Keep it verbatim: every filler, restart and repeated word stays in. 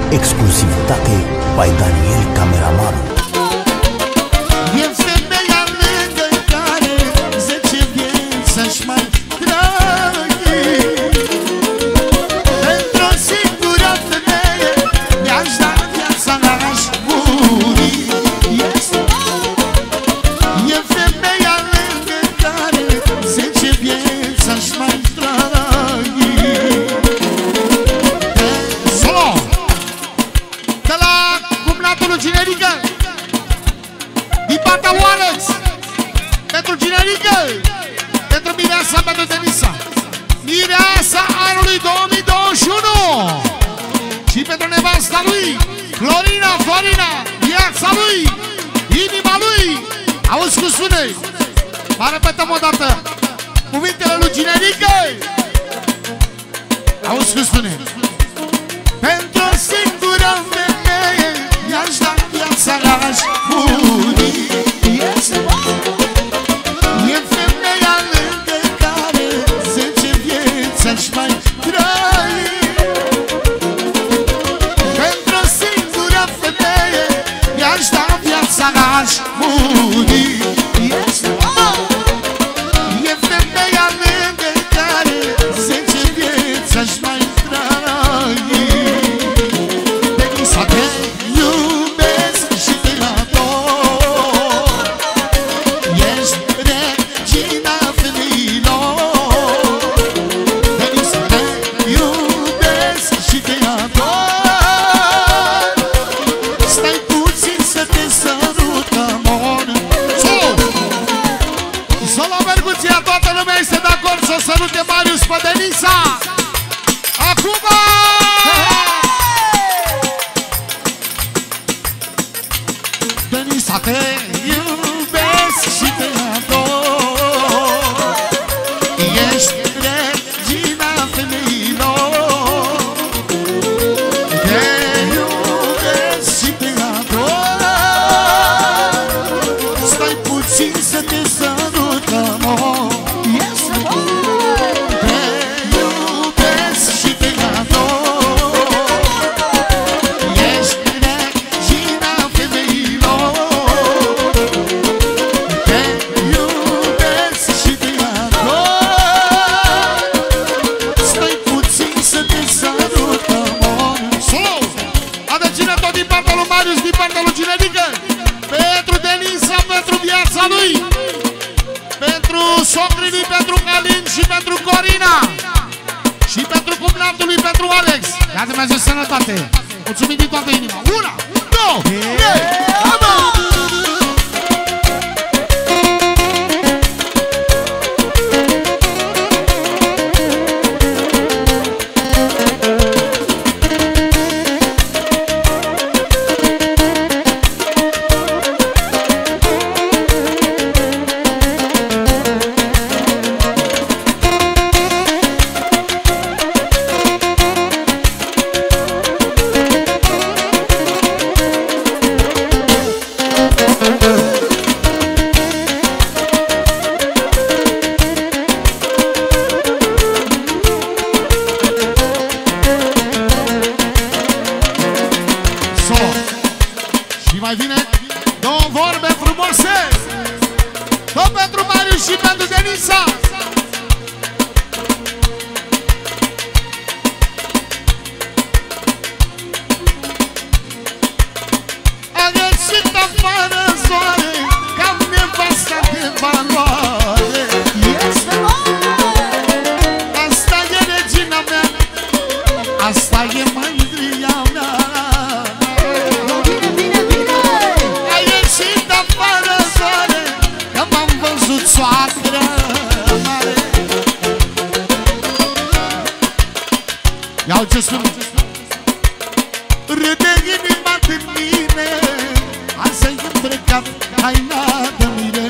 Exclusivitate by Daniel Cameramanul. E femeia lângă care zece vieți să-și mai trăi. Pentru o singură femeie mi-aș da viața, n-aș muri. E femeia lângă care zece vieți să-și mai trăi. Solo! De la cumnatul lui Generică, din partea lui Alex, pentru Generică, pentru Mireasa, pentru Denisa, Mireasa anului două mii douăzeci și unu. Și pentru nevasta lui, Florina, Florina, viața lui, inima lui. Auzi cum spune? Mai repetăm o dată cuvintele lui Generică. Auzi cum spune? Pentru o singură femeie mi-aș da viața, n-aș muri. E femeia lângă care zece vieți aș mai trăi. Pentru o singură femeie mi-aș da viața, n-aș muri. E femeia lângă care zece vieți aș mai trăi. Denisa, te iubesc și te ador. Ești regina femeilor. Denisa, te iubesc și te ador. Stai puțin să te sărut, amor. Solo Merguția, toată lumea este de acord să sărute Marius pe Denisa. Acum! Denisa, te iubesc și te ador. Ești regina femeilor. Te iubesc și te ador. Stai puțin să te sărut, amor. Te iubesc și te ador. Ești regina femeilor. Te iubesc și te ador. Stai puțin să te sărut, amor. Solo! Adăcine tot din partea lui Marius, din partea lui Generică. Pentru Denisa, pentru viața lui. Pentru socrii, pentru Calin și pentru Corina. Și pentru cumnatul lui, pentru Alex. Ia Dumnezeu sănătate. Mulțumim din toată inima. Una, două, trei, aba! Și mai vine două vorbe frumoase. Tot pentru Marius și pentru Denisa. A găsit afară soare, cam nevasta de valoare. Asta e regina mea, asta e mândria mea. Soacră mare. Iau ce spun. Râde inima de mine, azi-i îmbrăcat haina de mine.